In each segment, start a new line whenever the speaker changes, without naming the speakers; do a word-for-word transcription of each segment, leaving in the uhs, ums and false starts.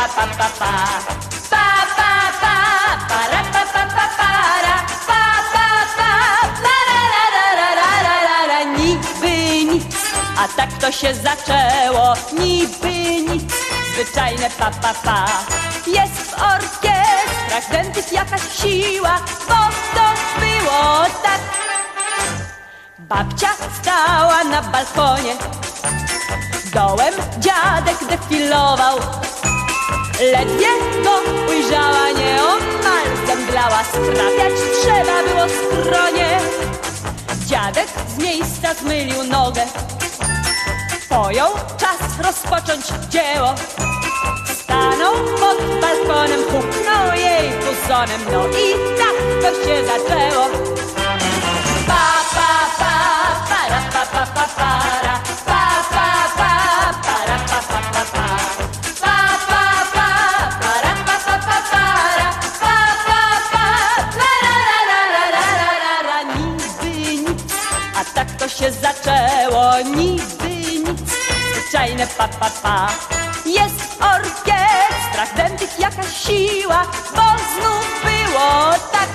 pa pa pa. Pa pa pa, para pa pa pa para. Pa pa pa, para ra ra ra ra ra ra ra. Niby nic, a tak to się zaczęło. Niby nic, zwyczajne pa pa pa. Jest w orkiestrach dętych jakaś siła, bo to było tak. Babcia stała na balkonie, dołem dziadek defilował. Ledwie go ujrzała, nieomal zemdlała. Sprawiać trzeba było skronie. Dziadek z miejsca zmylił nogę, pojął czas rozpocząć dzieło. Stanął pod balkonem, puknął jej puzonem. No i tak to się zaczęło. Pa, pa, pa, para, pa, pa, pa, para. Pa, pa, pa, para, pa, pa, pa, pa. Pa, pa, pa, para, pa, pa, pa, para. Pa, pa, pa, para, ra, ra, ra, ra, ra, ra. Niby nic, a tak to się zaczęło. Niby nic, zwyczajne pa, pa, pa. Jest w orkiestrach dętych jakaś siła, bo znów było tak.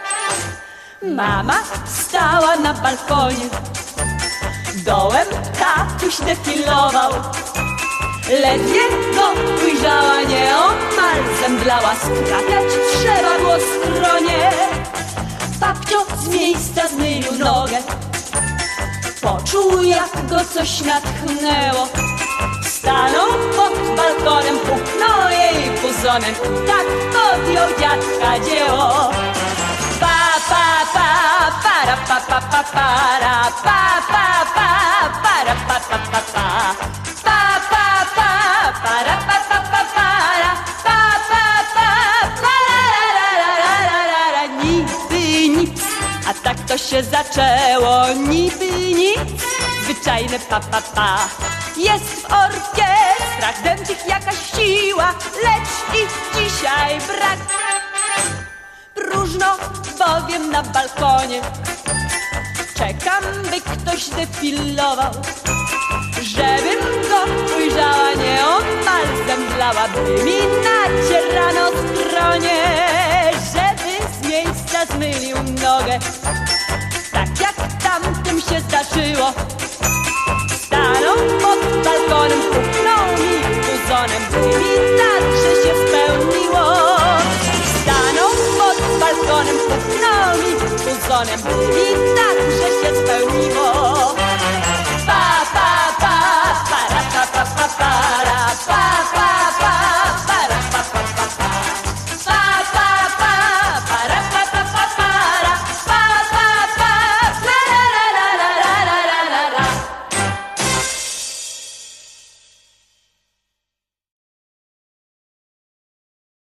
Mama stała na balkonie, dołem tatuś defilował. Ledwie go ujrzała, nieomal zemdlała. Skrapiać trzeba było skronie. Babcio z miejsca zmylił nogę, poczuł jak go coś natchnęło. Stanął pod balkonem, puknął jej puzonem. Tak podjął dziadka dzieło. Pa, pa, pa, para, pa, pa, pa, para. Pa, pa, pa, para, pa, pa, pa, pa. Pa, pa, pa, para, pa, pa, pa, para. Pa, pa, pa, para, ra, ra, ra, ra, ra, ra. Niby nic, a tak to się zaczęło. Niby nic, zwyczajne pa, pa, pa. Jest w orkiestrach dętych jakaś siła, lecz ich dzisiaj brak. Próżno bowiem na balkonie, czekam, by ktoś defilował. Żebym go ujrzała, nieomal zemdlała, by mi nacierano skronie. Żeby z miejsca zmylił nogę, tak jak tamtym się zdarzyło. Stanął pod balkonem, puknął mi puzonem, by mi także się spełniło. Stanął pod balkonem, puknął mi puzonem, by mi